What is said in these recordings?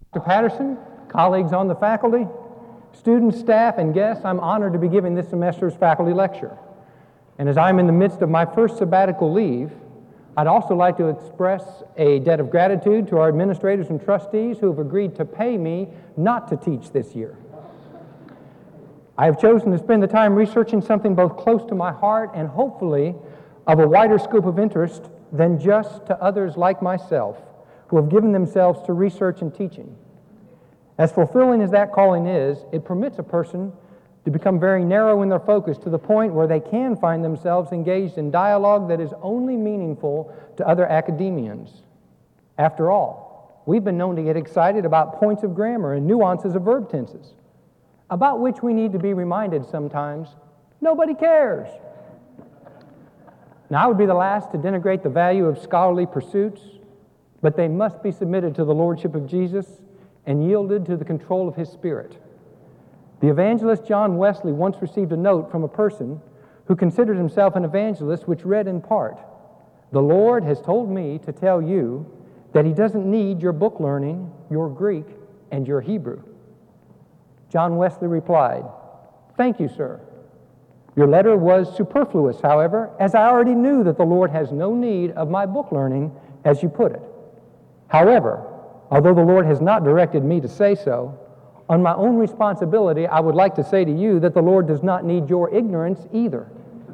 Dr. Patterson, colleagues on the faculty, students, staff, and guests, I'm honored to be giving this semester's faculty lecture. And as I'm in the midst of my first sabbatical leave, I'd also like to express a debt of gratitude to our administrators and trustees who have agreed to pay me not to teach this year. I have chosen to spend the time researching something both close to my heart and hopefully of a wider scope of interest than just to others like myself who have given themselves to research and teaching. As fulfilling as that calling is, it permits a person to become very narrow in their focus to the point where they can find themselves engaged in dialogue that is only meaningful to other academians. After all, we've been known to get excited about points of grammar and nuances of verb tenses, about which we need to be reminded sometimes, nobody cares. Now, I would be the last to denigrate the value of scholarly pursuits, but they must be submitted to the lordship of Jesus and yielded to the control of His Spirit. The evangelist John Wesley once received a note from a person who considered himself an evangelist, which read in part, "The Lord has told me to tell you that He doesn't need your book learning, your Greek, and your Hebrew." John Wesley replied, "Thank you, sir. Your letter was superfluous, however, as I already knew that the Lord has no need of my book learning, as you put it. However, although the Lord has not directed me to say so, on my own responsibility, I would like to say to you that the Lord does not need your ignorance either."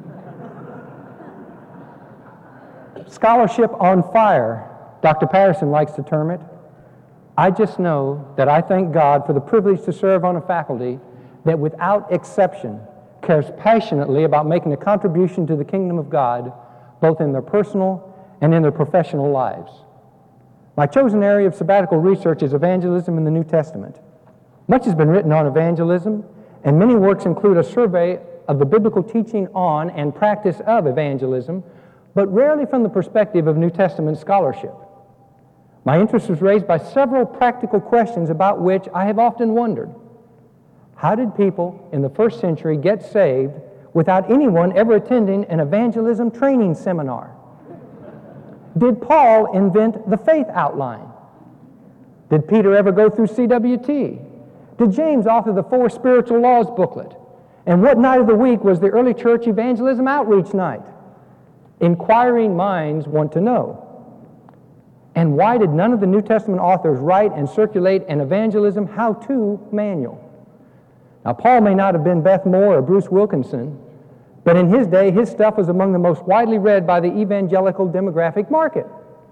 Scholarship on fire, Dr. Patterson likes to term it. I just know that I thank God for the privilege to serve on a faculty that without exception cares passionately about making a contribution to the kingdom of God, both in their personal and in their professional lives. My chosen area of sabbatical research is evangelism in the New Testament. Much has been written on evangelism, and many works include a survey of the biblical teaching on and practice of evangelism, but rarely from the perspective of New Testament scholarship. My interest was raised by several practical questions about which I have often wondered. How did people in the first century get saved without anyone ever attending an evangelism training seminar? Did Paul invent the faith outline? Did Peter ever go through CWT? Did James author the 4 Spiritual Laws booklet? And what night of the week was the early church evangelism outreach night? Inquiring minds want to know. And why did none of the New Testament authors write and circulate an evangelism how-to manual? Now, Paul may not have been Beth Moore or Bruce Wilkinson, but in his day, his stuff was among the most widely read by the evangelical demographic market.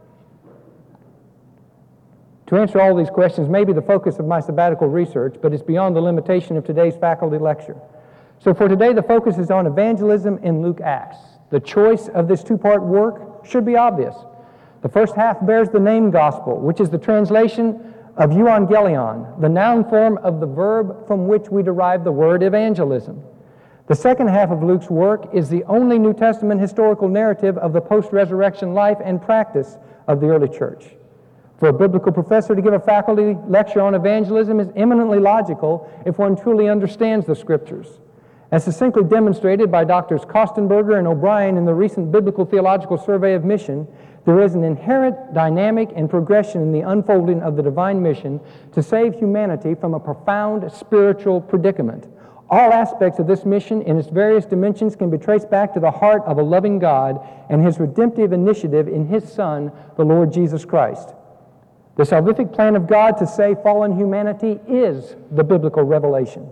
To answer all these questions may be the focus of my sabbatical research, but it's beyond the limitation of today's faculty lecture. So for today, the focus is on evangelism in Luke Acts. The choice of this 2-part work should be obvious. The first half bears the name gospel, which is the translation of euangelion, the noun form of the verb from which we derive the word evangelism. The second half of Luke's work is the only New Testament historical narrative of the post-resurrection life and practice of the early church. For a biblical professor to give a faculty lecture on evangelism is eminently logical if one truly understands the Scriptures. As succinctly demonstrated by Drs. Kostenberger and O'Brien in the recent Biblical Theological Survey of Mission, there is an inherent dynamic and progression in the unfolding of the divine mission to save humanity from a profound spiritual predicament. All aspects of this mission in its various dimensions can be traced back to the heart of a loving God and His redemptive initiative in His Son, the Lord Jesus Christ. The salvific plan of God to save fallen humanity is the biblical revelation.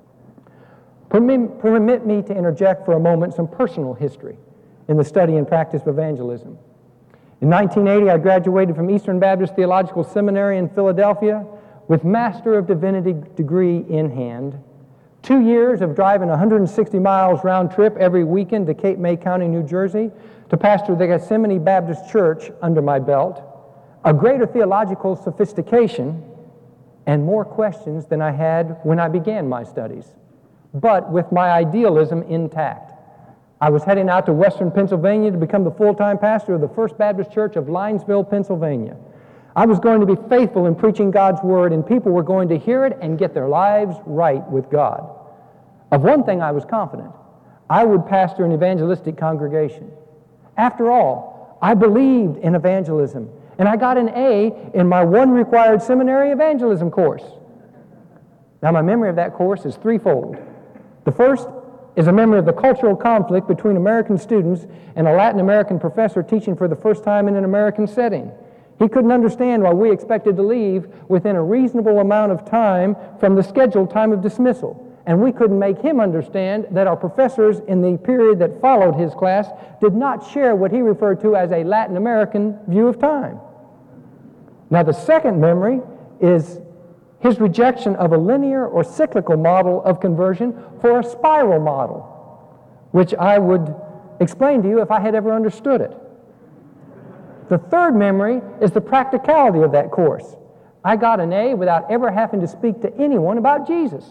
Permit me to interject for a moment some personal history in the study and practice of evangelism. In 1980, I graduated from Eastern Baptist Theological Seminary in Philadelphia with Master of Divinity degree in hand. 2 years of driving 160 miles round trip every weekend to Cape May County, New Jersey, to pastor the Gethsemane Baptist Church under my belt, a greater theological sophistication, and more questions than I had when I began my studies, but with my idealism intact. I was heading out to western Pennsylvania to become the full-time pastor of the First Baptist Church of Linesville, Pennsylvania. I was going to be faithful in preaching God's Word, and people were going to hear it and get their lives right with God. Of one thing I was confident: I would pastor an evangelistic congregation. After all, I believed in evangelism and I got an A in my one required seminary evangelism course. Now, my memory of that course is threefold. The first is a memory of the cultural conflict between American students and a Latin American professor teaching for the first time in an American setting. He couldn't understand why we expected to leave within a reasonable amount of time from the scheduled time of dismissal. And we couldn't make him understand that our professors in the period that followed his class did not share what he referred to as a Latin American view of time. Now, the second memory is his rejection of a linear or cyclical model of conversion for a spiral model, which I would explain to you if I had ever understood it. The third memory is the practicality of that course. I got an A without ever having to speak to anyone about Jesus.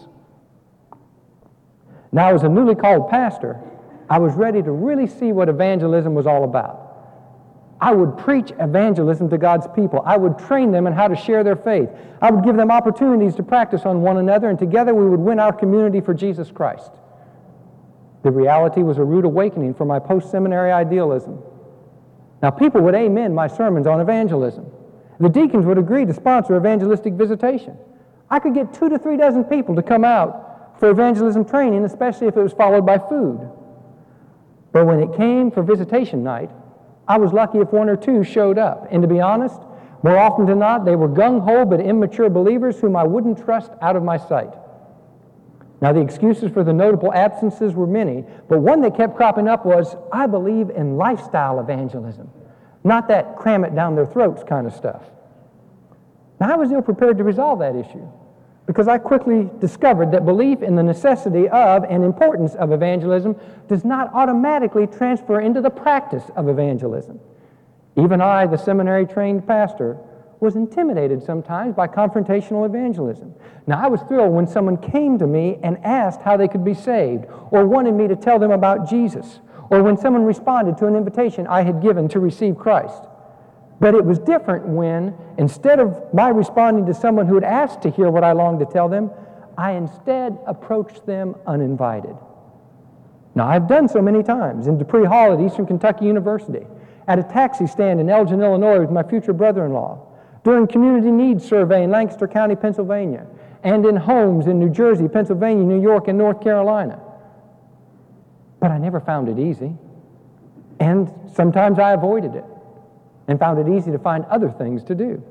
Now, as a newly called pastor, I was ready to really see what evangelism was all about. I would preach evangelism to God's people. I would train them in how to share their faith. I would give them opportunities to practice on one another, and together we would win our community for Jesus Christ. The reality was a rude awakening for my post-seminary idealism. Now, people would amen my sermons on evangelism. The deacons would agree to sponsor evangelistic visitation. I could get 2 to 3 dozen people to come out for evangelism training, especially if it was followed by food. But when it came for visitation night, I was lucky if 1 or 2 showed up. And to be honest, more often than not, they were gung-ho but immature believers whom I wouldn't trust out of my sight. Now, the excuses for the notable absences were many, but one that kept cropping up was, I believe in lifestyle evangelism, not that cram it down their throats kind of stuff. Now, I was ill-prepared to resolve that issue, because I quickly discovered that belief in the necessity of and importance of evangelism does not automatically transfer into the practice of evangelism. Even I, the seminary-trained pastor, was intimidated sometimes by confrontational evangelism. Now, I was thrilled when someone came to me and asked how they could be saved, or wanted me to tell them about Jesus, or when someone responded to an invitation I had given to receive Christ. But it was different when, instead of my responding to someone who had asked to hear what I longed to tell them, I instead approached them uninvited. Now, I've done so many times in Dupree Hall at Eastern Kentucky University, at a taxi stand in Elgin, Illinois with my future brother-in-law, during community needs survey in Lancaster County, Pennsylvania, and in homes in New Jersey, Pennsylvania, New York, and North Carolina. But I never found it easy, and sometimes I avoided it, and found it easy to find other things to do.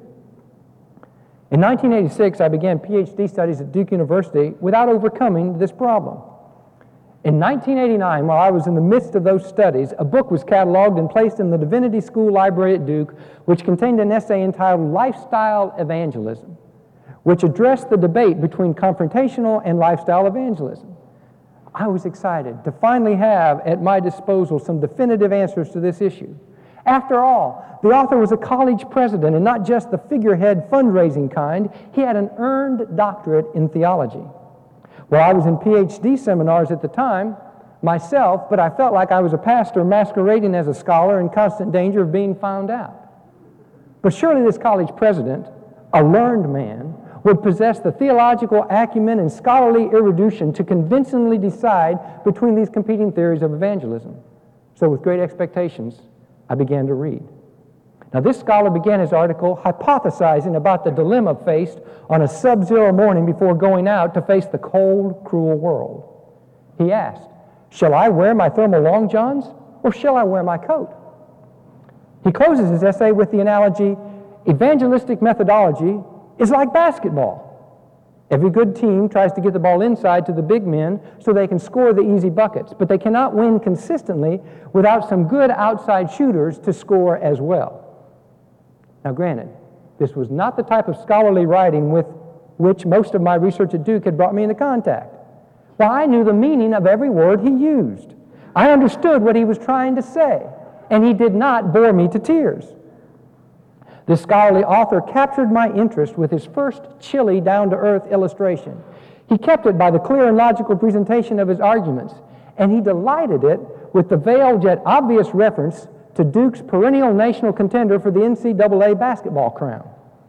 In 1986, I began PhD studies at Duke University without overcoming this problem. In 1989, while I was in the midst of those studies, a book was cataloged and placed in the Divinity School Library at Duke, which contained an essay entitled Lifestyle Evangelism, which addressed the debate between confrontational and lifestyle evangelism. I was excited to finally have at my disposal some definitive answers to this issue. After all, the author was a college president, and not just the figurehead fundraising kind. He had an earned doctorate in theology. Well, I was in PhD seminars at the time myself, but I felt like I was a pastor masquerading as a scholar in constant danger of being found out. But surely this college president, a learned man, would possess the theological acumen and scholarly erudition to convincingly decide between these competing theories of evangelism. So with great expectations, I began to read. Now, this scholar began his article hypothesizing about the dilemma faced on a sub-zero morning before going out to face the cold, cruel world. He asked, shall I wear my thermal long johns, or shall I wear my coat? He closes his essay with the analogy, evangelistic methodology is like basketball. Every good team tries to get the ball inside to the big men so they can score the easy buckets, but they cannot win consistently without some good outside shooters to score as well. Now, granted, this was not the type of scholarly writing with which most of my research at Duke had brought me into contact. Well, I knew the meaning of every word he used. I understood what he was trying to say, and he did not bore me to tears. This scholarly author captured my interest with his first chilly, down-to-earth illustration. He kept it by the clear and logical presentation of his arguments, and he delighted it with the veiled yet obvious reference to Duke's perennial national contender for the NCAA basketball crown.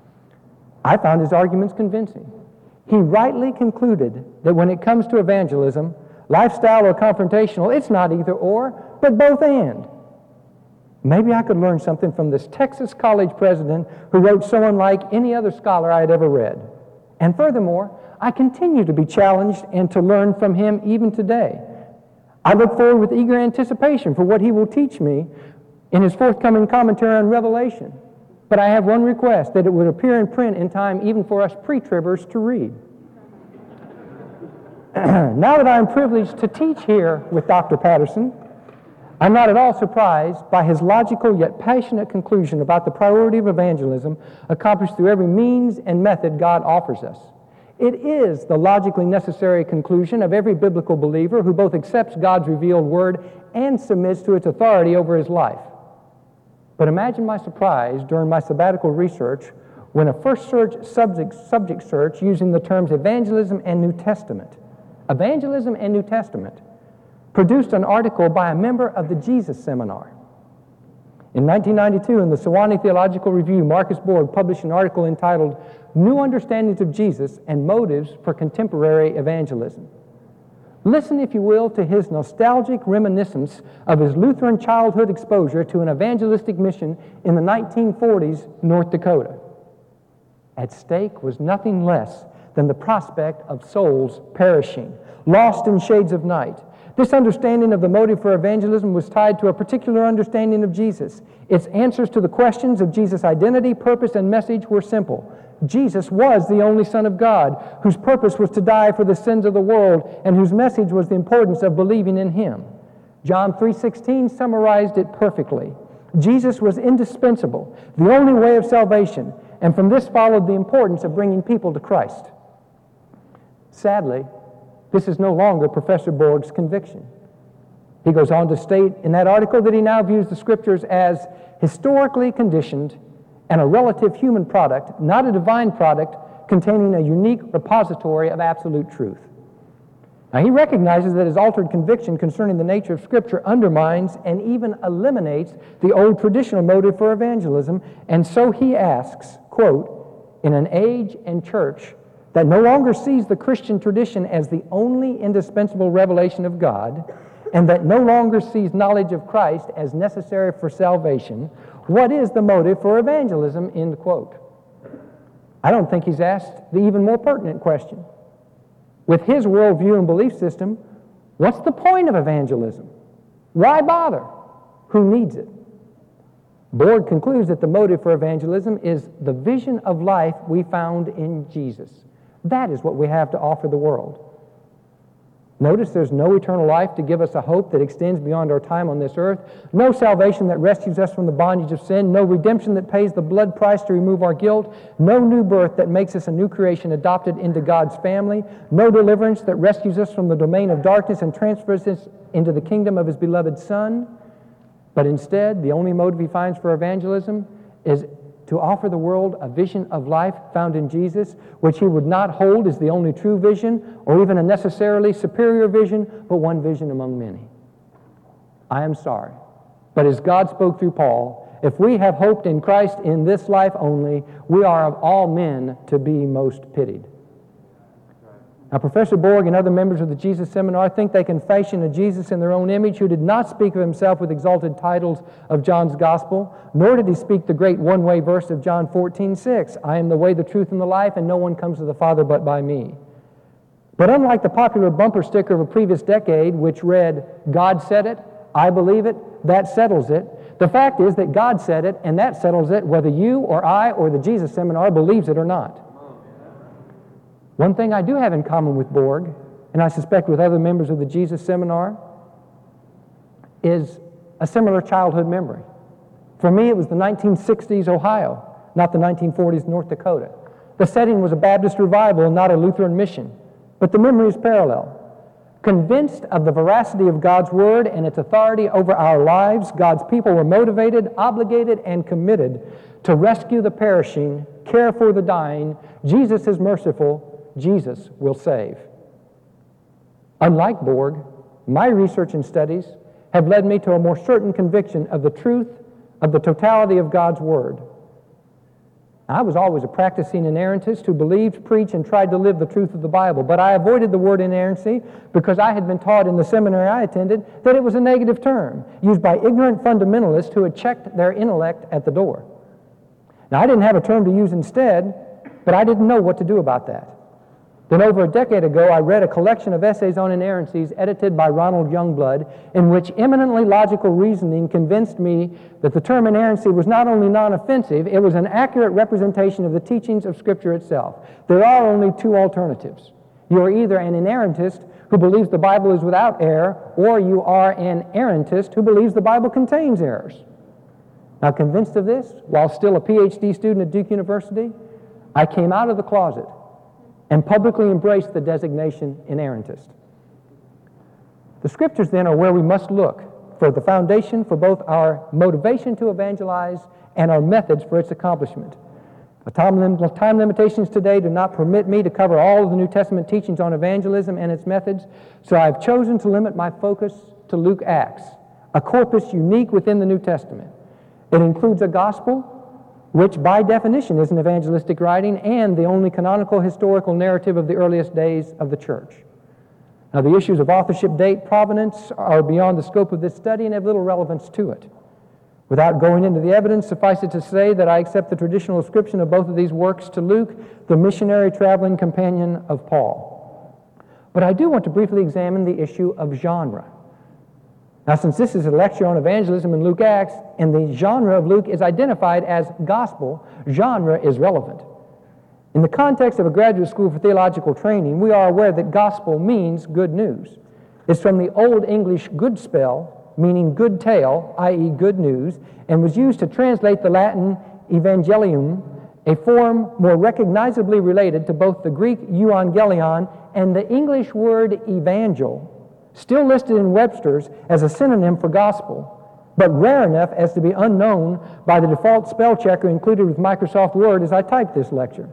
I found his arguments convincing. He rightly concluded that when it comes to evangelism, lifestyle or confrontational, it's not either or, but both and. Maybe I could learn something from this Texas college president who wrote so unlike any other scholar I had ever read. And furthermore, I continue to be challenged and to learn from him even today. I look forward with eager anticipation for what he will teach me in his forthcoming commentary on Revelation. But I have one request, that it would appear in print in time even for us pre-tribbers to read. Now that I am privileged to teach here with Dr. Patterson, I'm not at all surprised by his logical yet passionate conclusion about the priority of evangelism accomplished through every means and method God offers us. It is the logically necessary conclusion of every biblical believer who both accepts God's revealed word and submits to its authority over his life. But imagine my surprise during my sabbatical research when a first subject search using the terms evangelism and New Testament produced an article by a member of the Jesus Seminar. In 1992, in the Sewanee Theological Review, Marcus Borg published an article entitled New Understandings of Jesus and Motives for Contemporary Evangelism. Listen, if you will, to his nostalgic reminiscence of his Lutheran childhood exposure to an evangelistic mission in the 1940s North Dakota. At stake was nothing less than the prospect of souls perishing, lost in shades of night. This understanding of the motive for evangelism was tied to a particular understanding of Jesus. Its answers to the questions of Jesus' identity, purpose, and message were simple. Jesus was the only Son of God, whose purpose was to die for the sins of the world, and whose message was the importance of believing in Him. John 3:16 summarized it perfectly. Jesus was indispensable, the only way of salvation, and from this followed the importance of bringing people to Christ. Sadly, this is no longer Professor Borg's conviction. He goes on to state in that article that he now views the Scriptures as historically conditioned and a relative human product, not a divine product containing a unique repository of absolute truth. Now, he recognizes that his altered conviction concerning the nature of Scripture undermines and even eliminates the old traditional motive for evangelism, and so he asks, quote, in an age and church that no longer sees the Christian tradition as the only indispensable revelation of God, and that no longer sees knowledge of Christ as necessary for salvation, what is the motive for evangelism, end quote. I don't think he's asked the even more pertinent question. With his worldview and belief system, what's the point of evangelism? Why bother? Who needs it? Borg concludes that the motive for evangelism is the vision of life we found in Jesus. That is what we have to offer the world. Notice there's no eternal life to give us a hope that extends beyond our time on this earth, no salvation that rescues us from the bondage of sin, no redemption that pays the blood price to remove our guilt, no new birth that makes us a new creation adopted into God's family, no deliverance that rescues us from the domain of darkness and transfers us into the kingdom of His beloved Son. But instead, the only motive he finds for evangelism is to offer the world a vision of life found in Jesus, which he would not hold as the only true vision or even a necessarily superior vision, but one vision among many. I am sorry, but as God spoke through Paul, if we have hoped in Christ in this life only, we are of all men to be most pitied. Now, Professor Borg and other members of the Jesus Seminar think they can fashion a Jesus in their own image who did not speak of himself with exalted titles of John's Gospel, nor did he speak the great one-way verse of John 14:6, I am the way, the truth, and the life, and no one comes to the Father but by me. But unlike the popular bumper sticker of a previous decade, which read, God said it, I believe it, that settles it, the fact is that God said it, and that settles it, whether you or I or the Jesus Seminar believes it or not. One thing I do have in common with Borg, and I suspect with other members of the Jesus Seminar, is a similar childhood memory. For me, it was the 1960s Ohio, not the 1940s North Dakota. The setting was a Baptist revival, not a Lutheran mission, but the memory is parallel. Convinced of the veracity of God's Word and its authority over our lives, God's people were motivated, obligated, and committed to rescue the perishing, care for the dying. Jesus is merciful. Jesus will save. Unlike Borg, my research and studies have led me to a more certain conviction of the truth of the totality of God's Word. I was always a practicing inerrantist who believed, preached, and tried to live the truth of the Bible, but I avoided the word inerrancy because I had been taught in the seminary I attended that it was a negative term used by ignorant fundamentalists who had checked their intellect at the door. Now, I didn't have a term to use instead, but I didn't know what to do about that. Then over a decade ago, I read a collection of essays on inerrancies edited by Ronald Youngblood, in which eminently logical reasoning convinced me that the term inerrancy was not only non-offensive, it was an accurate representation of the teachings of Scripture itself. There are only two alternatives. You are either an inerrantist who believes the Bible is without error, or you are an errantist who believes the Bible contains errors. Now, convinced of this, while still a PhD student at Duke University, I came out of the closet and publicly embraced the designation inerrantist. The Scriptures, then, are where we must look for the foundation for both our motivation to evangelize and our methods for its accomplishment. The time limitations today do not permit me to cover all of the New Testament teachings on evangelism and its methods, so I've chosen to limit my focus to Luke Acts, a corpus unique within the New Testament. It includes a gospel, which by definition is an evangelistic writing and the only canonical historical narrative of the earliest days of the church. Now, the issues of authorship, date, provenance are beyond the scope of this study and have little relevance to it. Without going into the evidence, suffice it to say that I accept the traditional ascription of both of these works to Luke, the missionary traveling companion of Paul. But I do want to briefly examine the issue of genre. Now, since this is a lecture on evangelism in Luke Acts, and the genre of Luke is identified as gospel, genre is relevant. In the context of a graduate school for theological training, we are aware that gospel means good news. It's from the Old English good spell, meaning good tale, i.e. good news, and was used to translate the Latin evangelium, a form more recognizably related to both the Greek euangelion and the English word evangel, still listed in Webster's as a synonym for gospel, but rare enough as to be unknown by the default spell checker included with Microsoft Word as I typed this lecture.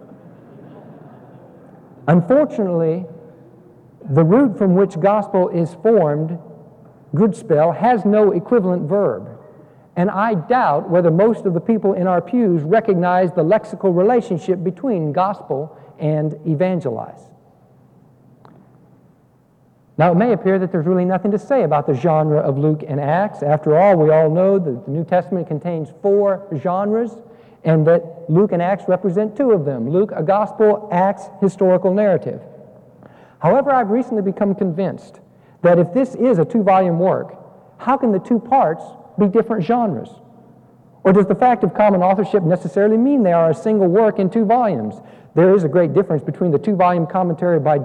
Unfortunately, the root from which gospel is formed, good spell, has no equivalent verb, and I doubt whether most of the people in our pews recognize the lexical relationship between gospel and evangelize. Now, it may appear that there's really nothing to say about the genre of Luke and Acts. After all, we all know that the New Testament contains 4 genres, and that Luke and Acts represent 2 of them. Luke, a gospel; Acts, historical narrative. However, I've recently become convinced that if this is a 2-volume work, how can the 2 parts be different genres? Or does the fact of common authorship necessarily mean they are a single work in 2 volumes? There is a great difference between the 2-volume commentary by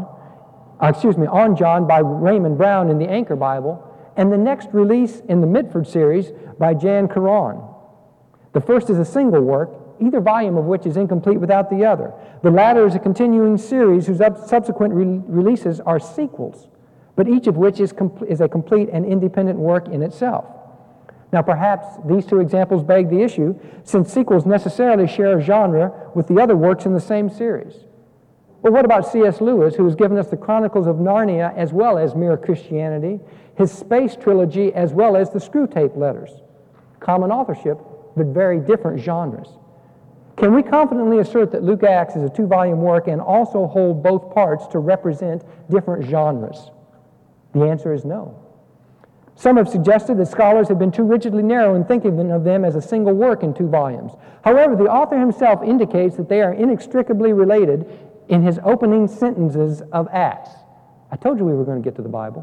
on John by Raymond Brown in the Anchor Bible, and the next release in the Mitford series by Jan Caron. The first is a single work, either volume of which is incomplete without the other. The latter is a continuing series whose subsequent releases are sequels, but each of which is a complete and independent work in itself. Now, perhaps these 2 examples beg the issue, since sequels necessarily share a genre with the other works in the same series. But what about C.S. Lewis, who has given us the Chronicles of Narnia as well as Mere Christianity, his Space Trilogy as well as the Screwtape Letters? Common authorship, but very different genres. Can we confidently assert that Luke Acts is a 2-volume work and also hold both parts to represent different genres? The answer is no. Some have suggested that scholars have been too rigidly narrow in thinking of them as a single work in 2 volumes. However, the author himself indicates that they are inextricably related in his opening sentences of Acts. I told you we were going to get to the Bible.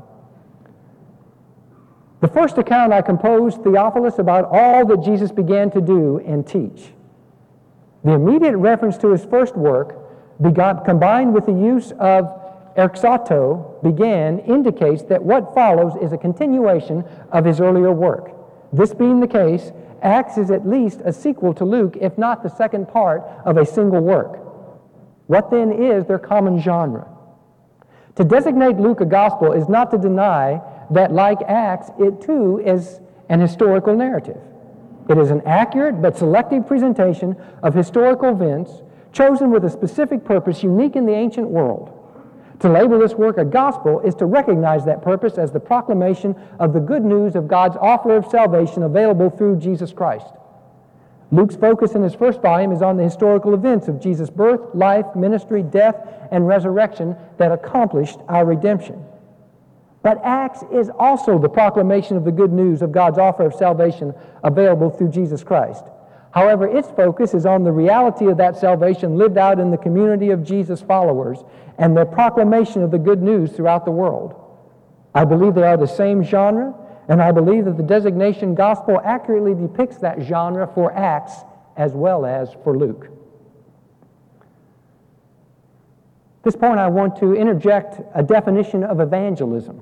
The first account I composed, Theophilus, about all that Jesus began to do and teach. The immediate reference to his first work, combined with the use of exauto, began, indicates that what follows is a continuation of his earlier work. This being the case, Acts is at least a sequel to Luke, if not the second part of a single work. What then is their common genre? To designate Luke a gospel is not to deny that, like Acts, it too is an historical narrative. It is an accurate but selective presentation of historical events chosen with a specific purpose unique in the ancient world. To label this work a gospel is to recognize that purpose as the proclamation of the good news of God's offer of salvation available through Jesus Christ. Luke's focus in his first volume is on the historical events of Jesus' birth, life, ministry, death, and resurrection that accomplished our redemption. But Acts is also the proclamation of the good news of God's offer of salvation available through Jesus Christ. However, its focus is on the reality of that salvation lived out in the community of Jesus' followers and their proclamation of the good news throughout the world. I believe they are the same genre, and I believe that the designation gospel accurately depicts that genre for Acts as well as for Luke. At this point, I want to interject a definition of evangelism.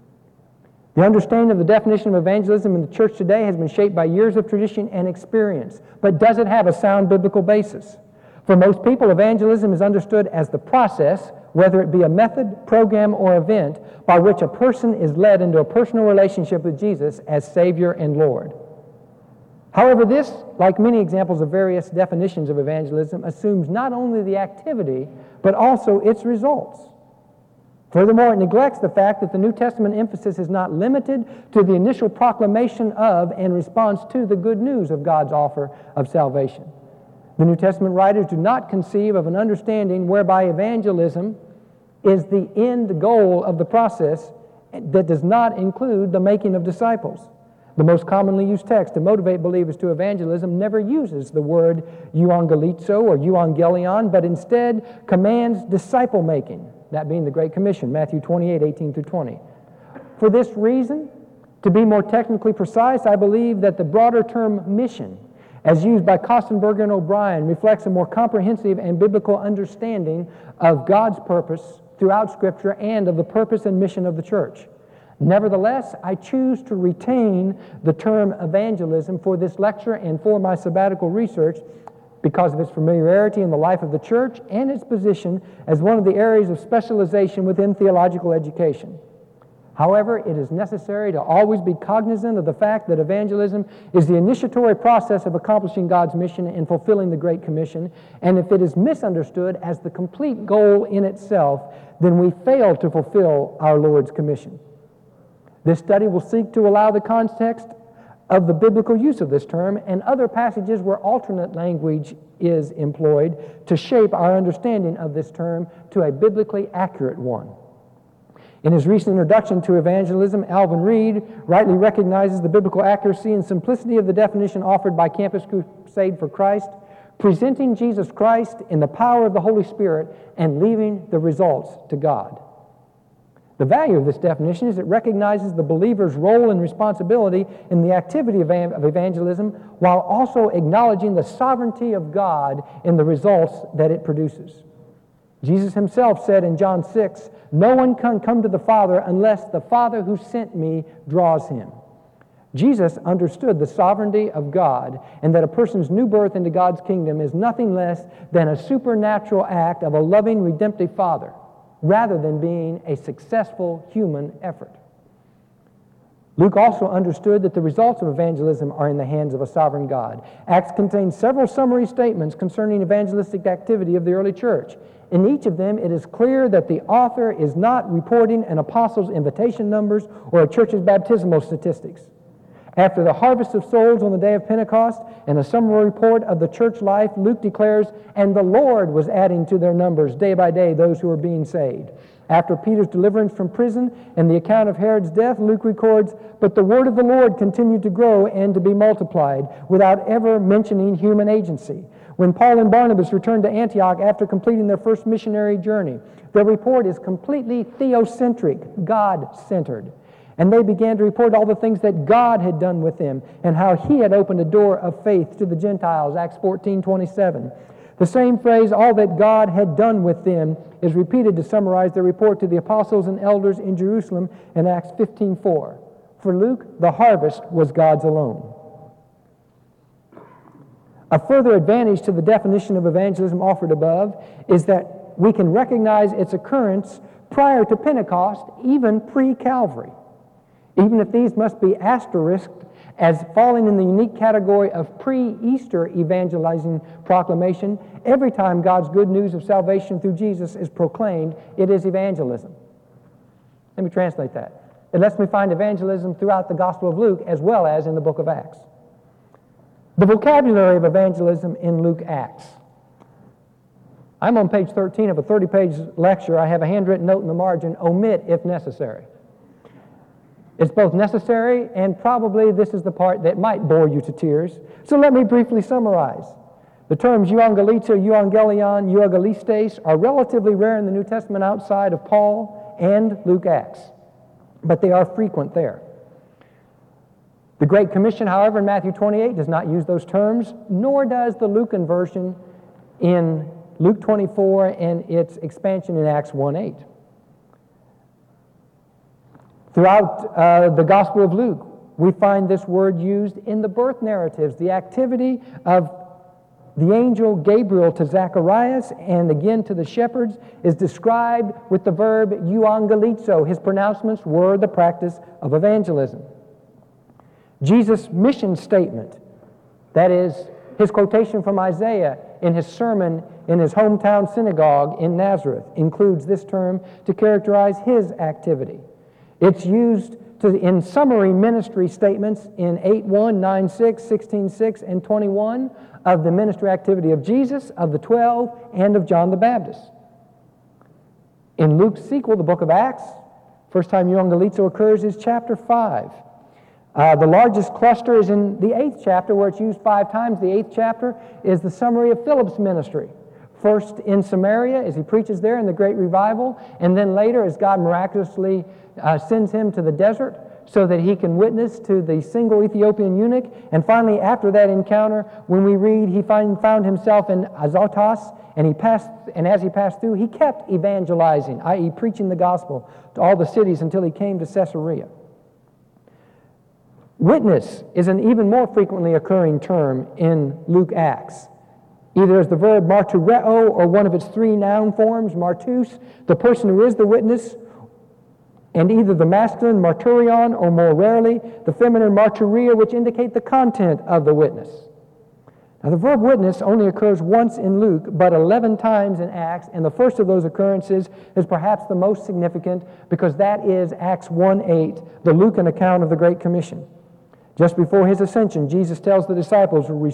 The understanding of the definition of evangelism in the church today has been shaped by years of tradition and experience, but does it have a sound biblical basis? For most people, evangelism is understood as the process, whether it be a method, program, or event, by which a person is led into a personal relationship with Jesus as Savior and Lord. However, this, like many examples of various definitions of evangelism, assumes not only the activity, but also its results. Furthermore, it neglects the fact that the New Testament emphasis is not limited to the initial proclamation of and response to the good news of God's offer of salvation. The New Testament writers do not conceive of an understanding whereby evangelism is the end goal of the process that does not include the making of disciples. The most commonly used text to motivate believers to evangelism never uses the word euangelizo or euangelion, but instead commands disciple-making, that being the Great Commission, Matthew 28, 18 through 20. For this reason, to be more technically precise, I believe that the broader term mission, as used by Kostenberger and O'Brien, reflects a more comprehensive and biblical understanding of God's purpose throughout Scripture and of the purpose and mission of the church. Nevertheless, I choose to retain the term evangelism for this lecture and for my sabbatical research because of its familiarity in the life of the church and its position as one of the areas of specialization within theological education. However, it is necessary to always be cognizant of the fact that evangelism is the initiatory process of accomplishing God's mission and fulfilling the Great Commission, and if it is misunderstood as the complete goal in itself, then we fail to fulfill our Lord's commission. This study will seek to allow the context of the biblical use of this term and other passages where alternate language is employed to shape our understanding of this term to a biblically accurate one. In his recent introduction to evangelism, Alvin Reed rightly recognizes the biblical accuracy and simplicity of the definition offered by Campus Crusade for Christ, presenting Jesus Christ in the power of the Holy Spirit and leaving the results to God. The value of this definition is it recognizes the believer's role and responsibility in the activity of evangelism while also acknowledging the sovereignty of God in the results that it produces. Jesus himself said in John 6, "No one can come to the Father unless the Father who sent me draws him." Jesus understood the sovereignty of God and that a person's new birth into God's kingdom is nothing less than a supernatural act of a loving, redemptive Father, rather than being a successful human effort. Luke also understood that the results of evangelism are in the hands of a sovereign God. Acts contains several summary statements concerning evangelistic activity of the early church. In each of them, it is clear that the author is not reporting an apostle's invitation numbers or a church's baptismal statistics. After the harvest of souls on the day of Pentecost and a summary report of the church life, Luke declares, "And the Lord was adding to their numbers day by day those who were being saved." After Peter's deliverance from prison and the account of Herod's death, Luke records, "But the word of the Lord continued to grow and to be multiplied," without ever mentioning human agency. When Paul and Barnabas returned to Antioch after completing their first missionary journey, their report is completely theocentric, God-centered. And they began to report all the things that God had done with them and how he had opened a door of faith to the Gentiles, Acts 14:27. The same phrase, "all that God had done with them," is repeated to summarize their report to the apostles and elders in Jerusalem in Acts 15:4. For Luke, the harvest was God's alone. A further advantage to the definition of evangelism offered above is that we can recognize its occurrence prior to Pentecost, even pre-Calvary. Even if these must be asterisked as falling in the unique category of pre-Easter evangelizing proclamation, every time God's good news of salvation through Jesus is proclaimed, it is evangelism. Let me translate that. It lets me find evangelism throughout the Gospel of Luke as well as in the book of Acts. The vocabulary of evangelism in Luke Acts. I'm on page 13 of a 30-page lecture. I have a handwritten note in the margin, omit if necessary. It's both necessary and probably this is the part that might bore you to tears. So let me briefly summarize. The terms euangelizo, euangelion, euangelistes are relatively rare in the New Testament outside of Paul and Luke Acts, but they are frequent there. The Great Commission, however, in Matthew 28 does not use those terms, nor does the Lucan version in Luke 24 and its expansion in Acts 1:8. Throughout the Gospel of Luke, we find this word used in the birth narratives. The activity of the angel Gabriel to Zacharias and again to the shepherds is described with the verb euangelizo. His pronouncements were the practice of evangelism. Jesus' mission statement, that is, his quotation from Isaiah in his sermon in his hometown synagogue in Nazareth, includes this term to characterize his activity. It's used in summary ministry statements in 8:1, 9:6, 16:6, and 21 of the ministry activity of Jesus, of the 12, and of John the Baptist. In Luke's sequel, the book of Acts, first time euangelizo occurs is chapter 5. The largest cluster is in the 8th chapter, where it's used 5 times. The 8th chapter is the summary of Philip's ministry. First in Samaria, as he preaches there in the Great Revival, and then later as God miraculously sends him to the desert so that he can witness to the single Ethiopian eunuch. And finally, after that encounter, when we read he found himself in Azotus, and as he passed through, he kept evangelizing, i.e. preaching the gospel to all the cities until he came to Caesarea. Witness is an even more frequently occurring term in Luke Acts, either as the verb martyreo or one of its 3 noun forms, martus, the person who is the witness, and either the masculine martyrion or more rarely the feminine martyria, which indicate the content of the witness. Now the verb witness only occurs once in Luke, but 11 times in Acts, and the first of those occurrences is perhaps the most significant because that is Acts 1:8, the Lucan account of the Great Commission. Just before his ascension, Jesus tells the disciples, you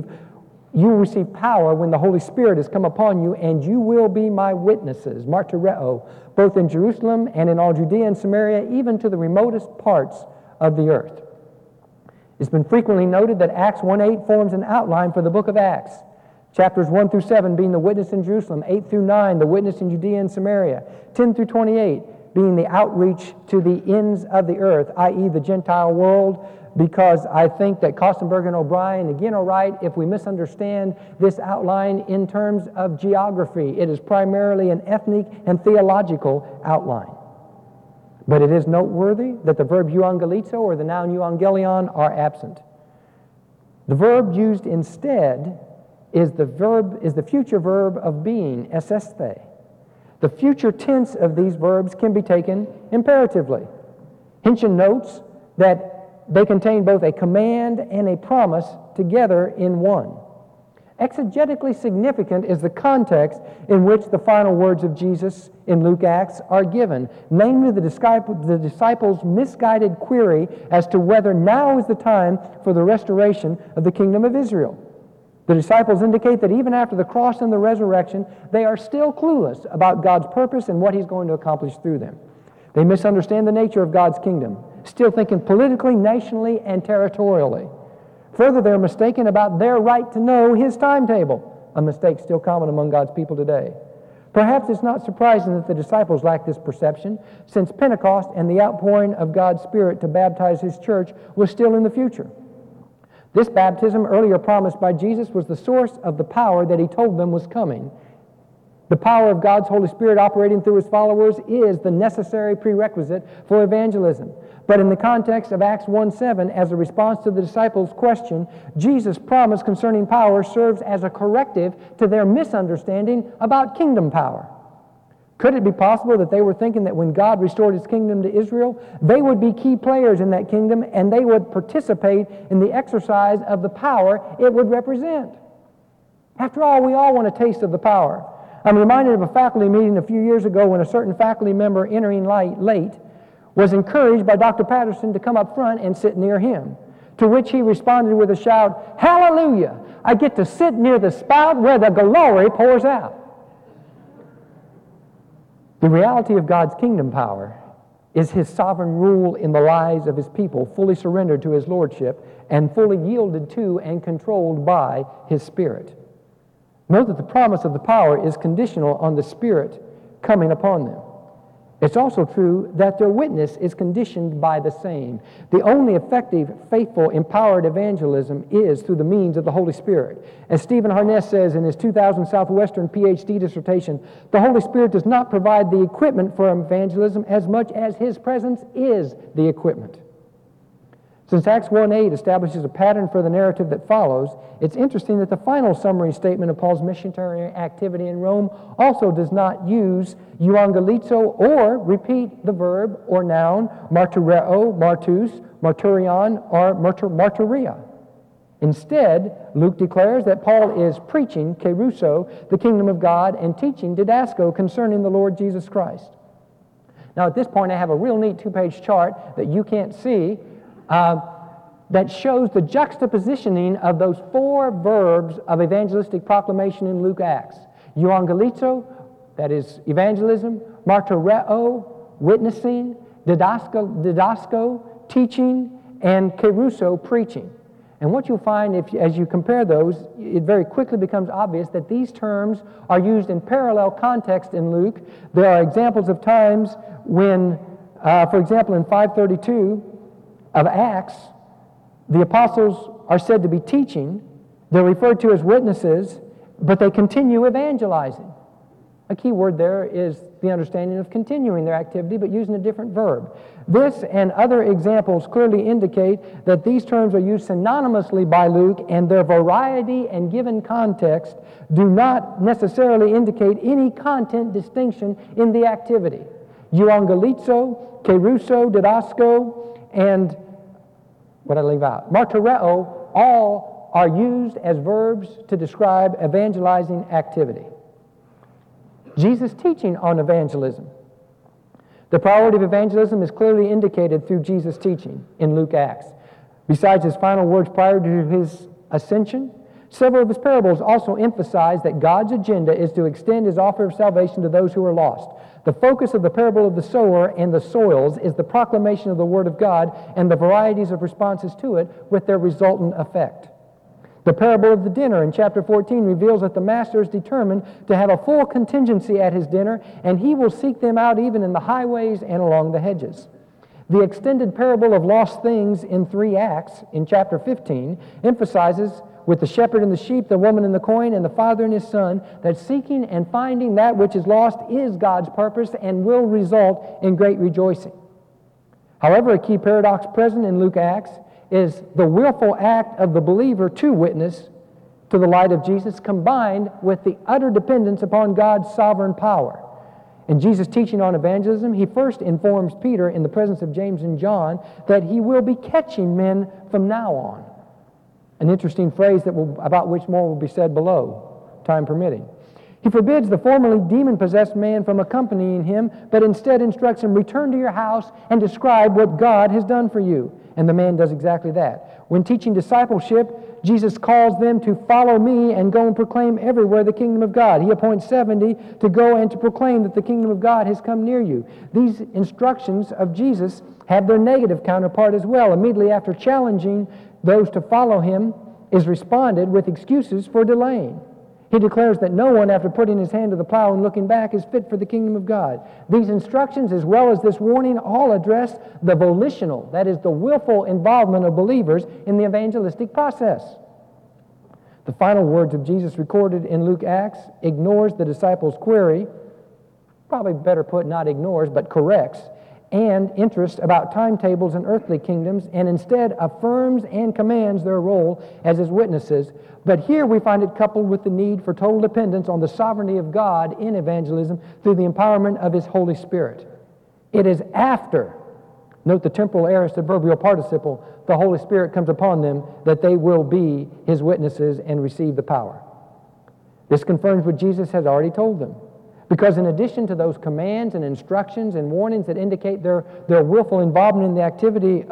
will receive power when the Holy Spirit has come upon you, and you will be my witnesses, martyreo, both in Jerusalem and in all Judea and Samaria, even to the remotest parts of the earth. It's been frequently noted that Acts 1:8 forms an outline for the book of Acts. Chapters 1 through 7 being the witness in Jerusalem, 8 through 9, the witness in Judea and Samaria, 10 through 28 being the outreach to the ends of the earth, i.e. the Gentile world, because I think that Kostenberg and O'Brien, again, are right if we misunderstand this outline in terms of geography. It is primarily an ethnic and theological outline. But it is noteworthy that the verb euangelizo or the noun euangelion are absent. The verb used instead is the future verb of being, eseste. The future tense of these verbs can be taken imperatively. Hynchon notes that they contain both a command and a promise together in one. Exegetically significant is the context in which the final words of Jesus in Luke Acts are given, namely the disciples' misguided query as to whether now is the time for the restoration of the kingdom of Israel. The disciples indicate that even after the cross and the resurrection, they are still clueless about God's purpose and what He's going to accomplish through them. They misunderstand the nature of God's kingdom, still thinking politically, nationally, and territorially. Further, they're mistaken about their right to know His timetable, a mistake still common among God's people today. Perhaps it's not surprising that the disciples lacked this perception, since Pentecost and the outpouring of God's Spirit to baptize His church was still in the future. This baptism, earlier promised by Jesus, was the source of the power that He told them was coming. The power of God's Holy Spirit operating through His followers is the necessary prerequisite for evangelism. But in the context of Acts 1:7, as a response to the disciples' question, Jesus' promise concerning power serves as a corrective to their misunderstanding about kingdom power. Could it be possible that they were thinking that when God restored His kingdom to Israel, they would be key players in that kingdom and they would participate in the exercise of the power it would represent? After all, we all want a taste of the power. I'm reminded of a faculty meeting a few years ago when a certain faculty member entering late was encouraged by Dr. Patterson to come up front and sit near him. To which he responded with a shout, "Hallelujah! I get to sit near the spout where the glory pours out." The reality of God's kingdom power is His sovereign rule in the lives of His people, fully surrendered to His lordship and fully yielded to and controlled by His Spirit. Note that the promise of the power is conditional on the Spirit coming upon them. It's also true that their witness is conditioned by the same. The only effective, faithful, empowered evangelism is through the means of the Holy Spirit. As Stephen Harness says in his 2000 Southwestern PhD dissertation, the Holy Spirit does not provide the equipment for evangelism as much as His presence is the equipment. Since Acts 1:8 establishes a pattern for the narrative that follows, it's interesting that the final summary statement of Paul's missionary activity in Rome also does not use euangelizo or repeat the verb or noun martyreo, martus, marturion, or martyria. Instead, Luke declares that Paul is preaching kerusso, the kingdom of God, and teaching didasko concerning the Lord Jesus Christ. Now at this point I have a real neat two-page chart that you can't see that shows the juxtapositioning of those four verbs of evangelistic proclamation in Luke Acts. Euangelizo, that is evangelism; martyreo, witnessing; didasko, teaching; and kerusso, preaching. And what you'll find as you compare those, it very quickly becomes obvious that these terms are used in parallel context in Luke. There are examples of times when, for example, in 532 of Acts, the apostles are said to be teaching. They're referred to as witnesses, but they continue evangelizing. A key word there is the understanding of continuing their activity, but using a different verb. This and other examples clearly indicate that these terms are used synonymously by Luke, and their variety and given context do not necessarily indicate any content distinction in the activity. Euangelizo, kerusso, didasko, and what did I leave out? Martyreo, all are used as verbs to describe evangelizing activity. Jesus' teaching on evangelism. The priority of evangelism is clearly indicated through Jesus' teaching in Luke Acts. Besides His final words prior to His ascension, several of His parables also emphasize that God's agenda is to extend His offer of salvation to those who are lost. The focus of the parable of the sower and the soils is the proclamation of the Word of God and the varieties of responses to it with their resultant effect. The parable of the dinner in chapter 14 reveals that the master is determined to have a full contingency at his dinner, and he will seek them out even in the highways and along the hedges. The extended parable of lost things in 3 Acts in chapter 15 emphasizes with the shepherd and the sheep, the woman and the coin, and the father and his son, that seeking and finding that which is lost is God's purpose and will result in great rejoicing. However, a key paradox present in Luke Acts is the willful act of the believer to witness to the light of Jesus, combined with the utter dependence upon God's sovereign power. In Jesus' teaching on evangelism, He first informs Peter in the presence of James and John that he will be catching men from now on. An interesting phrase about which more will be said below, time permitting. He forbids the formerly demon-possessed man from accompanying him, but instead instructs him, return to your house and describe what God has done for you. And the man does exactly that. When teaching discipleship, Jesus calls them to follow me and go and proclaim everywhere the kingdom of God. He appoints 70 to go and to proclaim that the kingdom of God has come near you. These instructions of Jesus have their negative counterpart as well. Immediately after challenging those to follow Him is responded with excuses for delaying. He declares that no one, after putting his hand to the plow and looking back, is fit for the kingdom of God. These instructions, as well as this warning, all address the volitional, that is, the willful involvement of believers in the evangelistic process. The final words of Jesus recorded in Luke Acts ignores the disciples' query, probably better put, not ignores, but corrects, and interest about timetables and earthly kingdoms, and instead affirms and commands their role as His witnesses. But here we find it coupled with the need for total dependence on the sovereignty of God in evangelism through the empowerment of His Holy Spirit. It is after, note the temporal aorist adverbial participle, the Holy Spirit comes upon them, that they will be His witnesses and receive the power. This confirms what Jesus has already told them. Because in addition to those commands and instructions and warnings that indicate their willful involvement in the activity of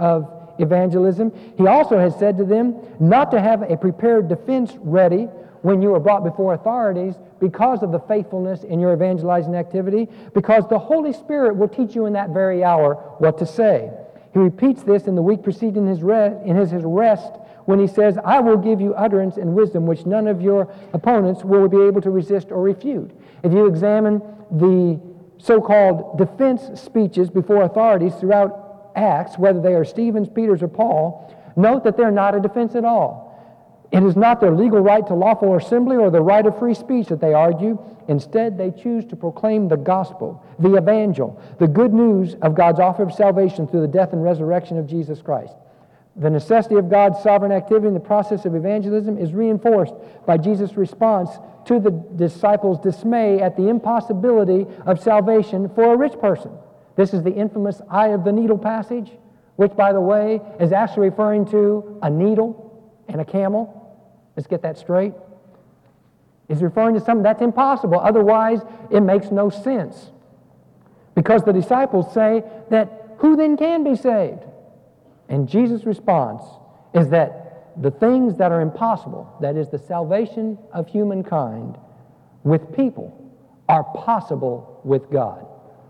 evangelism. He also has said to them not to have a prepared defense ready when you are brought before authorities because of the faithfulness in your evangelizing activity, because the Holy Spirit will teach you in that very hour what to say. He repeats this in the week preceding his arrest when he says, I will give you utterance and wisdom which none of your opponents will be able to resist or refute. If you examine the so-called defense speeches before authorities throughout Acts, whether they are Stephen's, Peter's, or Paul, note that they're not a defense at all. It is not their legal right to lawful assembly or the right of free speech that they argue. Instead, they choose to proclaim the gospel, the evangel, the good news of God's offer of salvation through the death and resurrection of Jesus Christ. The necessity of God's sovereign activity in the process of evangelism is reinforced by Jesus' response to the disciples' dismay at the impossibility of salvation for a rich person. This is the infamous eye of the needle passage, which, by the way, is actually referring to a needle and a camel. Let's get that straight. It's referring to something that's impossible. Otherwise, it makes no sense. Because the disciples say that who then can be saved? And Jesus' response is that the things that are impossible, that is the salvation of humankind with people, are possible with God.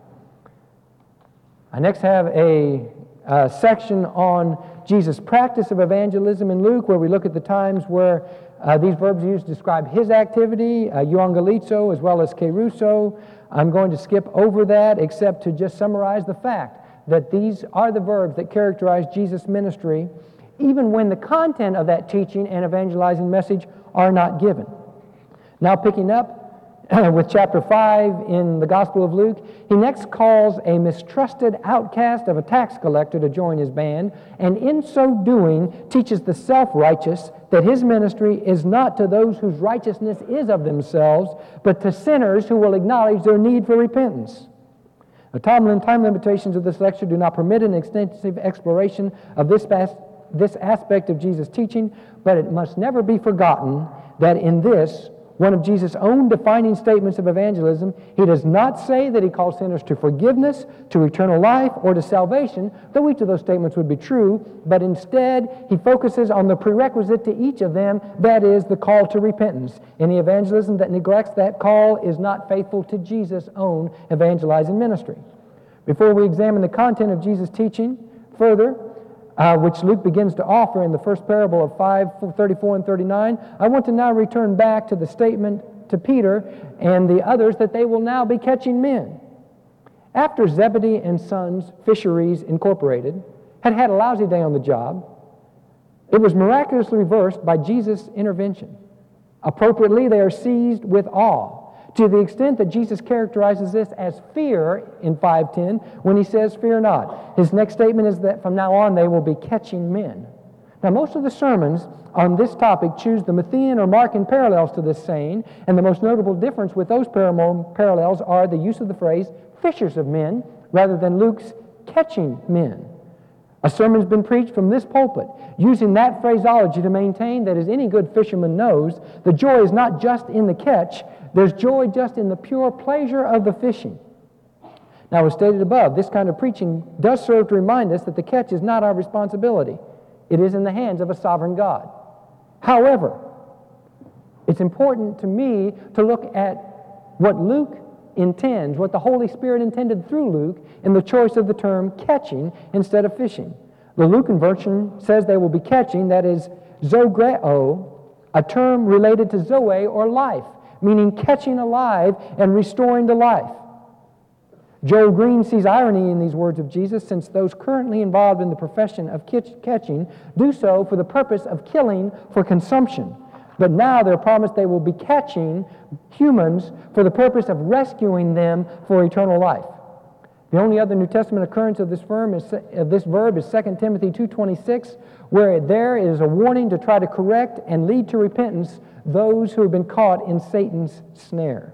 I next have a section on Jesus' practice of evangelism in Luke, where we look at the times where these verbs are used to describe his activity, euangelizo as well as kerusso. I'm going to skip over that except to just summarize the fact that these are the verbs that characterize Jesus' ministry, even when the content of that teaching and evangelizing message are not given. Now picking up with chapter 5 in the Gospel of Luke, he next calls a mistrusted outcast of a tax collector to join his band, and in so doing teaches the self-righteous that his ministry is not to those whose righteousness is of themselves, but to sinners who will acknowledge their need for repentance. The time limitations of this lecture do not permit an extensive exploration of this aspect of Jesus' teaching, but it must never be forgotten that in this, one of Jesus' own defining statements of evangelism, he does not say that he calls sinners to forgiveness, to eternal life, or to salvation, though each of those statements would be true, but instead he focuses on the prerequisite to each of them, that is, the call to repentance. Any evangelism that neglects that call is not faithful to Jesus' own evangelizing ministry. Before we examine the content of Jesus' teaching further, which Luke begins to offer in the first parable of 5:34 and 39, I want to now return back to the statement to Peter and the others that they will now be catching men. After Zebedee and Sons Fisheries Incorporated had had a lousy day on the job, it was miraculously reversed by Jesus' intervention. Appropriately, they are seized with awe, to the extent that Jesus characterizes this as fear in 5:10 when he says, fear not. His next statement is that from now on they will be catching men. Now, most of the sermons on this topic choose the Matthean or Markan parallels to this saying, and the most notable difference with those parallels are the use of the phrase fishers of men rather than Luke's catching men. A sermon's been preached from this pulpit using that phraseology to maintain that, as any good fisherman knows, the joy is not just in the catch, there's joy just in the pure pleasure of the fishing. Now, as stated above, this kind of preaching does serve to remind us that the catch is not our responsibility. It is in the hands of a sovereign God. However, it's important to me to look at what Luke intends, what the Holy Spirit intended through Luke in the choice of the term catching instead of fishing. The Lucan version says they will be catching, that is, zogreo, a term related to zoe or life, meaning catching alive and restoring to life. Joel Green sees irony in these words of Jesus, since those currently involved in the profession of catching do so for the purpose of killing for consumption. But now they're promised they will be catching humans for the purpose of rescuing them for eternal life. The only other New Testament occurrence of this verb is 2 Timothy 2:26, where there is a warning to try to correct and lead to repentance those who have been caught in Satan's snare.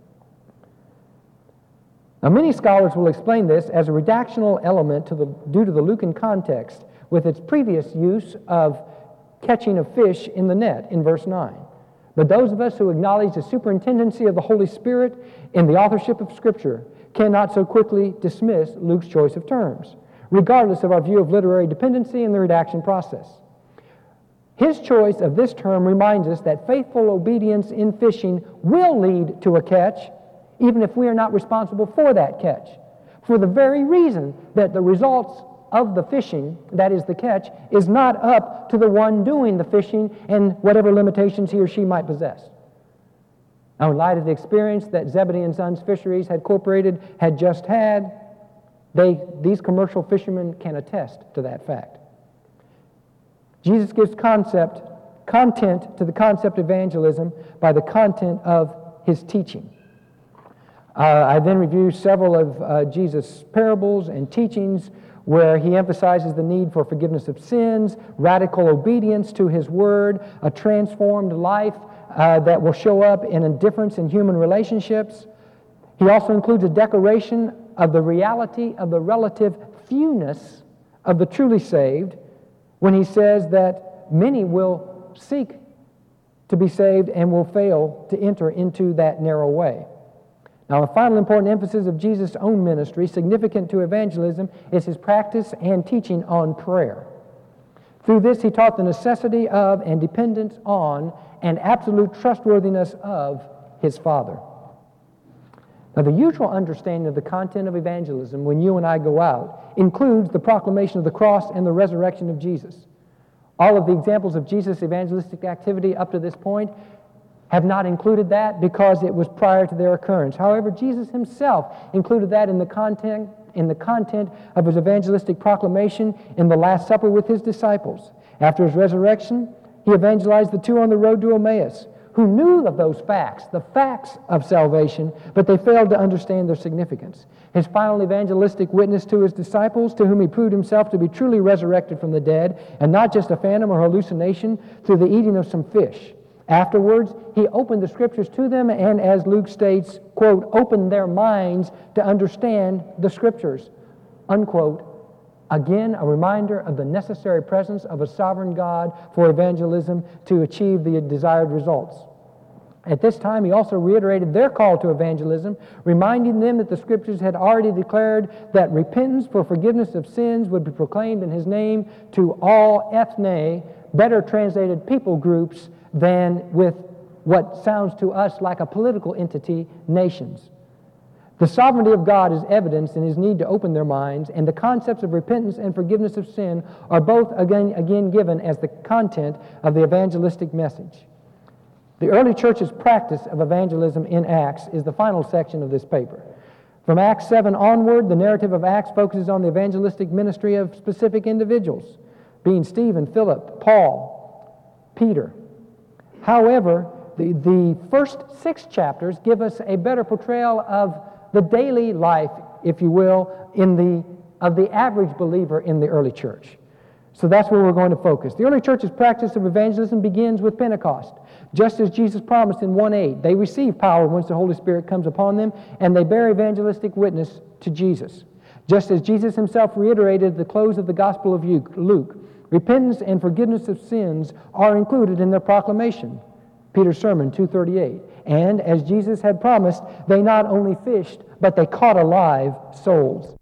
Now, many scholars will explain this as a redactional element due to the Lucan context with its previous use of catching of fish in the net in verse 9. But those of us who acknowledge the superintendency of the Holy Spirit in the authorship of Scripture cannot so quickly dismiss Luke's choice of terms. regardless of our view of literary dependency and the redaction process. His choice of this term reminds us that faithful obedience in fishing will lead to a catch, even if we are not responsible for that catch, for the very reason that the results of the fishing, that is the catch, is not up to the one doing the fishing and whatever limitations he or she might possess. Now, in light of the experience that Zebedee and Sons Fisheries had just had, these commercial fishermen can attest to that fact. Jesus gives content to the concept of evangelism by the content of his teaching. I then review several of Jesus' parables and teachings where he emphasizes the need for forgiveness of sins, radical obedience to his word, a transformed life that will show up in a difference in human relationships. He also includes a declaration of the reality of the relative fewness of the truly saved when he says that many will seek to be saved and will fail to enter into that narrow way. Now, a final important emphasis of Jesus' own ministry, significant to evangelism, is his practice and teaching on prayer. Through this, he taught the necessity of and dependence on and absolute trustworthiness of his Father. Now, the usual understanding of the content of evangelism when you and I go out includes the proclamation of the cross and the resurrection of Jesus. All of the examples of Jesus' evangelistic activity up to this point have not included that because it was prior to their occurrence. However, Jesus himself included that in the content of his evangelistic proclamation in the Last Supper with his disciples. After his resurrection, he evangelized the two on the road to Emmaus, who knew of those facts, the facts of salvation, but they failed to understand their significance. His final evangelistic witness to his disciples, to whom he proved himself to be truly resurrected from the dead, and not just a phantom or hallucination, through the eating of some fish. Afterwards, he opened the Scriptures to them and, as Luke states, quote, opened their minds to understand the Scriptures, unquote. Again, a reminder of the necessary presence of a sovereign God for evangelism to achieve the desired results. At this time, he also reiterated their call to evangelism, reminding them that the Scriptures had already declared that repentance for forgiveness of sins would be proclaimed in his name to all ethne, better translated people groups, than with what sounds to us like a political entity, nations. The sovereignty of God is evidenced in his need to open their minds, and the concepts of repentance and forgiveness of sin are both again given as the content of the evangelistic message. The early church's practice of evangelism in Acts is the final section of this paper. From Acts 7 onward, the narrative of Acts focuses on the evangelistic ministry of specific individuals, being Stephen, Philip, Paul, Peter. However, the first 6 chapters give us a better portrayal of the daily life, if you will, of the average believer in the early church. So that's where we're going to focus. The early church's practice of evangelism begins with Pentecost. Just as Jesus promised in 1:8, they receive power once the Holy Spirit comes upon them, and they bear evangelistic witness to Jesus. Just as Jesus himself reiterated at the close of the Gospel of Luke, repentance and forgiveness of sins are included in their proclamation. Peter's sermon, 2:38. And as Jesus had promised, they not only fished, but they caught alive souls.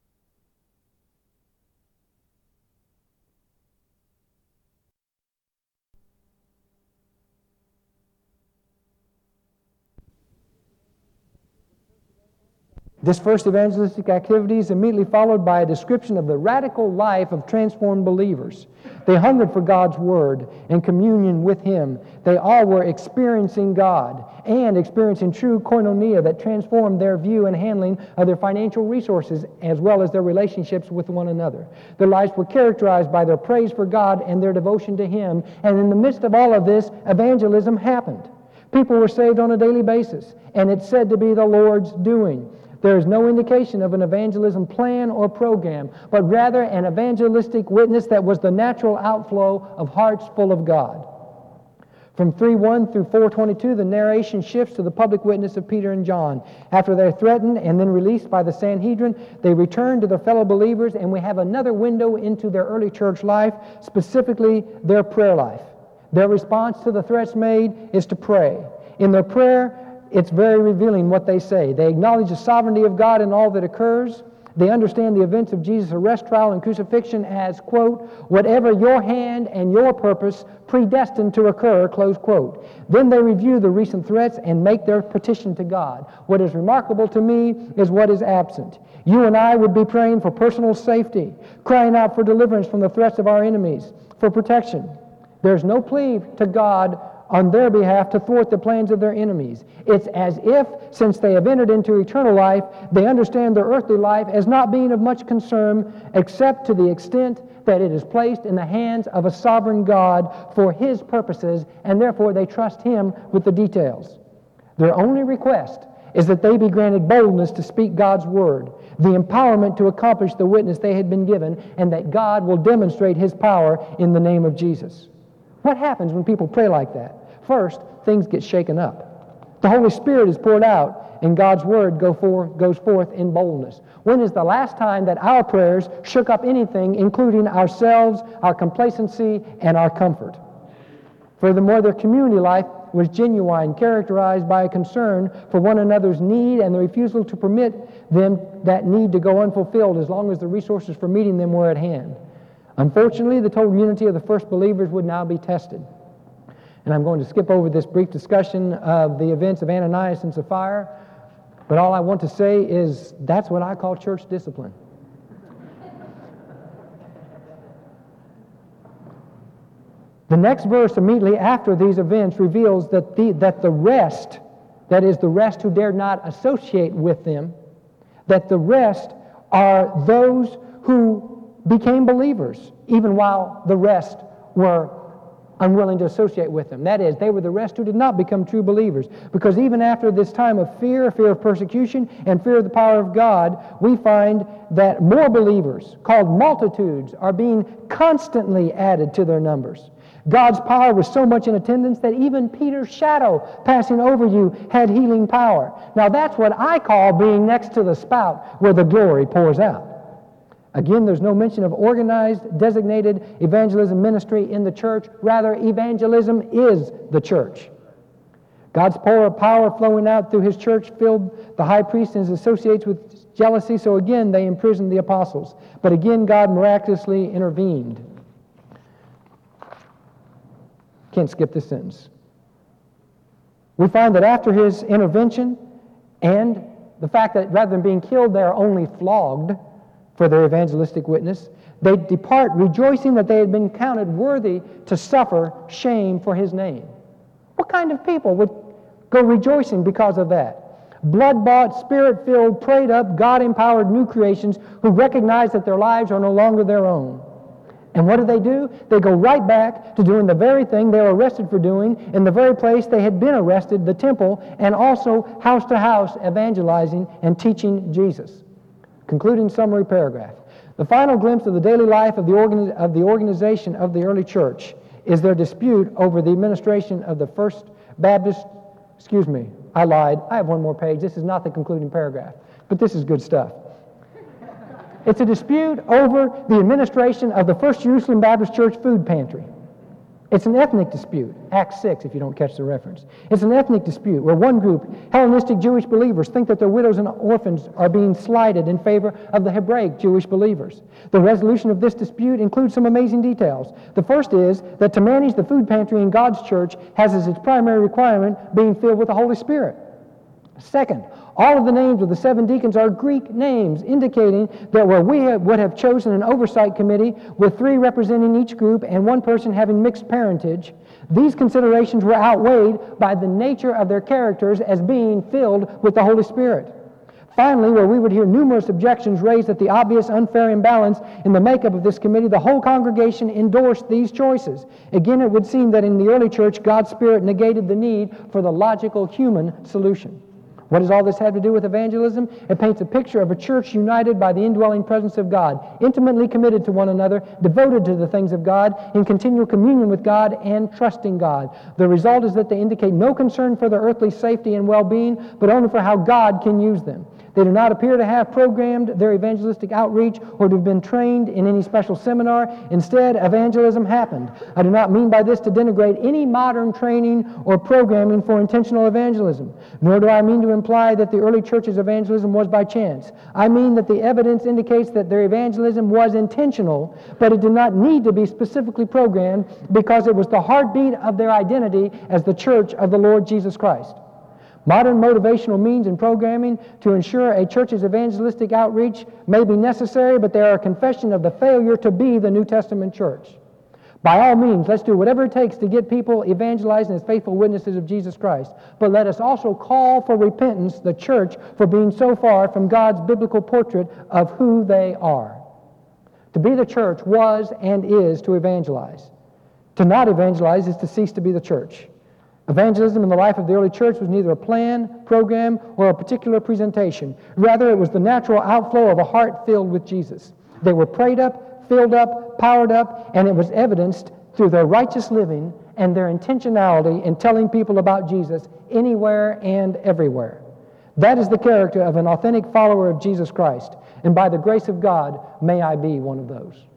This first evangelistic activity is immediately followed by a description of the radical life of transformed believers. They hungered for God's Word and communion with Him. They all were experiencing God and experiencing true koinonia that transformed their view and handling of their financial resources as well as their relationships with one another. Their lives were characterized by their praise for God and their devotion to Him. And in the midst of all of this, evangelism happened. People were saved on a daily basis, and it's said to be the Lord's doing. There is no indication of an evangelism plan or program, but rather an evangelistic witness that was the natural outflow of hearts full of God. From 3:1 through 4:22, the narration shifts to the public witness of Peter and John. After they're threatened and then released by the Sanhedrin, they return to their fellow believers, and we have another window into their early church life, specifically their prayer life. Their response to the threats made is to pray. In their prayer, it's very revealing what they say. They acknowledge the sovereignty of God in all that occurs. They understand the events of Jesus' arrest, trial, and crucifixion as, quote, whatever your hand and your purpose predestined to occur, close quote. Then they review the recent threats and make their petition to God. What is remarkable to me is what is absent. You and I would be praying for personal safety, crying out for deliverance from the threats of our enemies, for protection. There's no plea to God on their behalf to thwart the plans of their enemies. It's as if, since they have entered into eternal life, they understand their earthly life as not being of much concern except to the extent that it is placed in the hands of a sovereign God for His purposes, and therefore they trust Him with the details. Their only request is that they be granted boldness to speak God's word, the empowerment to accomplish the witness they had been given, and that God will demonstrate His power in the name of Jesus. What happens when people pray like that? First, things get shaken up. The Holy Spirit is poured out, and God's Word goes forth in boldness. When is the last time that our prayers shook up anything, including ourselves, our complacency, and our comfort? Furthermore, their community life was genuine, characterized by a concern for one another's need and the refusal to permit them that need to go unfulfilled as long as the resources for meeting them were at hand. Unfortunately, the total unity of the first believers would now be tested. And I'm going to skip over this brief discussion of the events of Ananias and Sapphira, but all I want to say is that's what I call church discipline. The next verse immediately after these events reveals that the rest, that is the rest who dared not associate with them, that the rest are those who became believers, even while the rest were unwilling to associate with them. That is, they were the rest who did not become true believers. Because even after this time of fear of persecution, and fear of the power of God, we find that more believers, called multitudes, are being constantly added to their numbers. God's power was so much in attendance that even Peter's shadow passing over you had healing power. Now that's what I call being next to the spout where the glory pours out. Again, there's no mention of organized, designated evangelism ministry in the church. Rather, evangelism is the church. God's power flowing out through His church filled the high priest and his associates with jealousy, so again they imprisoned the apostles. But again, God miraculously intervened. Can't skip this sentence. We find that after His intervention and the fact that rather than being killed, they are only flogged for their evangelistic witness, they depart rejoicing that they had been counted worthy to suffer shame for His name. What kind of people would go rejoicing because of that? Blood-bought, Spirit-filled, prayed-up, God-empowered new creations who recognize that their lives are no longer their own. And what do? They go right back to doing the very thing they were arrested for doing in the very place they had been arrested, the temple, and also house to house evangelizing and teaching Jesus. Concluding summary paragraph. The final glimpse of the daily life of the organization of the early church is their dispute over the administration of the First Baptist. Excuse me, I lied. I have one more page. This is not the concluding paragraph, but this is good stuff. It's a dispute over the administration of the First Jerusalem Baptist Church food pantry. It's an ethnic dispute, Acts 6, if you don't catch the reference. It's an ethnic dispute where one group, Hellenistic Jewish believers, think that their widows and orphans are being slighted in favor of the Hebraic Jewish believers. The resolution of this dispute includes some amazing details. The first is that to manage the food pantry in God's church has as its primary requirement being filled with the Holy Spirit. Second, all of the names of the 7 deacons are Greek names, indicating that where we would have chosen an oversight committee with 3 representing each group and 1 person having mixed parentage, these considerations were outweighed by the nature of their characters as being filled with the Holy Spirit. Finally, where we would hear numerous objections raised at the obvious unfair imbalance in the makeup of this committee, the whole congregation endorsed these choices. Again, it would seem that in the early church, God's Spirit negated the need for the logical human solution. What does all this have to do with evangelism? It paints a picture of a church united by the indwelling presence of God, intimately committed to one another, devoted to the things of God, in continual communion with God, and trusting God. The result is that they indicate no concern for their earthly safety and well-being, but only for how God can use them. They do not appear to have programmed their evangelistic outreach or to have been trained in any special seminar. Instead, evangelism happened. I do not mean by this to denigrate any modern training or programming for intentional evangelism, nor do I mean to imply that the early church's evangelism was by chance. I mean that the evidence indicates that their evangelism was intentional, but it did not need to be specifically programmed because it was the heartbeat of their identity as the church of the Lord Jesus Christ. Modern motivational means and programming to ensure a church's evangelistic outreach may be necessary, but they are a confession of the failure to be the New Testament church. By all means, let's do whatever it takes to get people evangelizing as faithful witnesses of Jesus Christ. But let us also call for repentance, the church, for being so far from God's biblical portrait of who they are. To be the church was and is to evangelize. To not evangelize is to cease to be the church. Evangelism in the life of the early church was neither a plan, program, or a particular presentation. Rather, it was the natural outflow of a heart filled with Jesus. They were prayed up, filled up, powered up, and it was evidenced through their righteous living and their intentionality in telling people about Jesus anywhere and everywhere. That is the character of an authentic follower of Jesus Christ, and by the grace of God, may I be one of those.